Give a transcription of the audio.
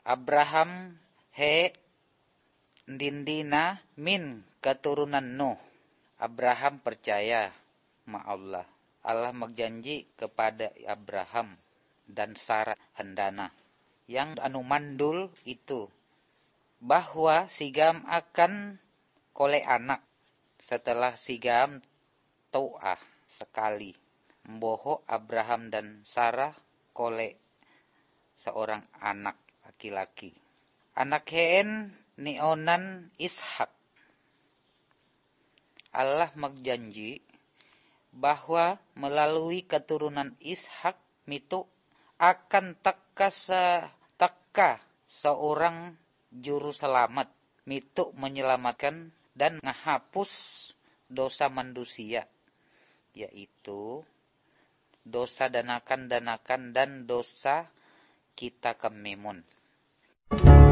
Abraham he dindina min keturunan Nuh. Abraham percaya ma Allah. Allah magjanji kepada Abraham dan Sarah hendana. Yang anu mandul itu bahwa sigam akan kole anak setelah sigam tau'ah sekali. Mboho Abraham dan Sarah kole seorang anak laki-laki. Anak heen nionan Ishak. Allah magjanji bahwa melalui keturunan Ishak mitu akan teka seorang juru selamat, mitu menyelamatkan dan ngahapus dosa manusia, yaitu dosa danakan dan dosa kita kemimun.